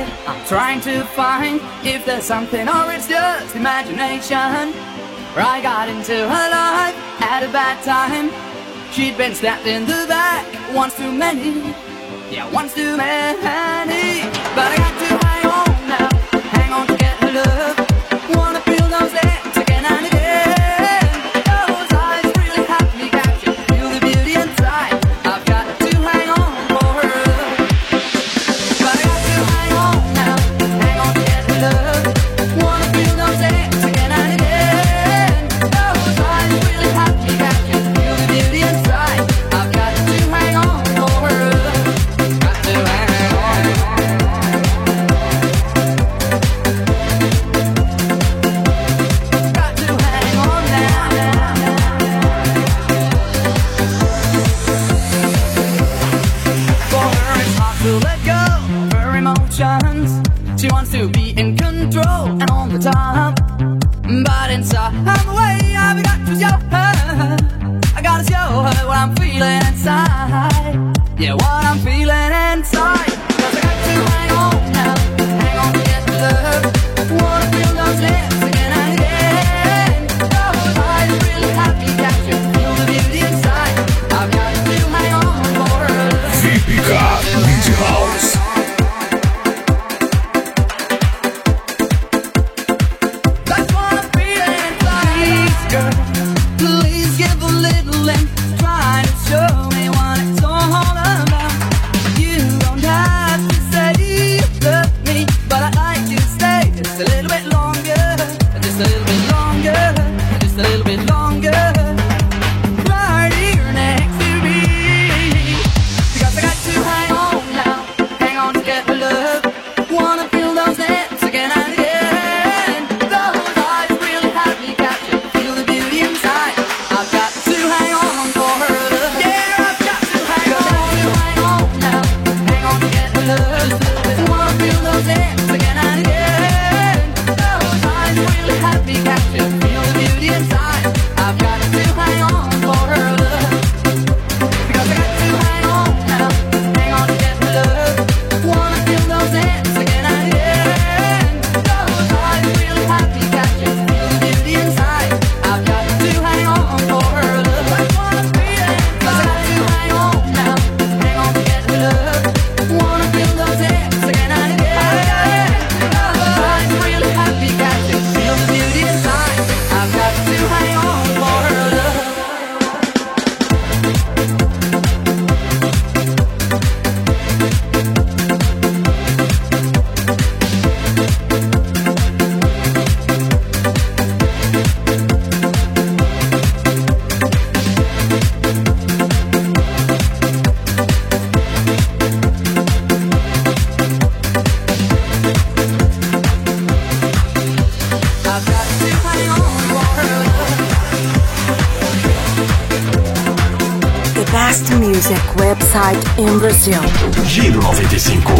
head, I'm trying to find if there's something or it's just imagination. I got into her life at a bad time. She'd been stabbed in the back once too many. Yeah, once too many. But I got to hang on now, hang on to get her love. Wanna feel those lips again and again. Those eyes really have me captured. Feel the beauty inside. I've got to hang on for her love. But I got to hang on now, hang on to get her love. Wanna feel those lips again and again. Those eyes really have me captured. Feel the beauty inside. I've got to hang on for her love. Got to hang on. Got to hang on now. For her it's hard to let go of her emotions. She wants to be in control and on the top. But inside the way I've got to show her. I gotta show her what I'm feeling inside. Yeah, what I'm feeling inside. 'Cause I got to hang on now, hang on to get the love. Wanna feel those lips again and again. Those eyes really have me captured. Feel the beauty inside. I've got to hang on for her. Fica Mid House. That's what I'm feeling inside. Please, girl, please give a little and try to show me what it's all about. You don't have to say you love me, but I'd like you to stay just a little bit longer, just a little bit longer, just a little bit longer. Right here next to me, because I got to hang on now, hang on to get the love. Wanna feel those lips again and again. Those eyes really have me captured. Feel the beauty inside. I've got to hang on for her love. Yeah, I've got to hang on now, hang on to get the love. Wanna feel those lips again and again. Those eyes really have me captured. Feel the beauty inside. I've got to hang on for her love. Because I got to hang on now, hang on to get the love. Wanna feel those lips again and again. Those eyes really have me captured. Feel the beauty inside. I've got to hang on for her love. That's what I'm feeling. 'Cause I got to hang on now, hang on to get the love. Wanna feel those lips again and again. Those eyes really have me captured. Feel the beauty inside. I've got to hang on for her love. I've got to hang on for her love. The best music website in Brazil. Giro 95.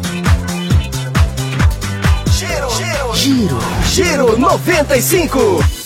Giro 95.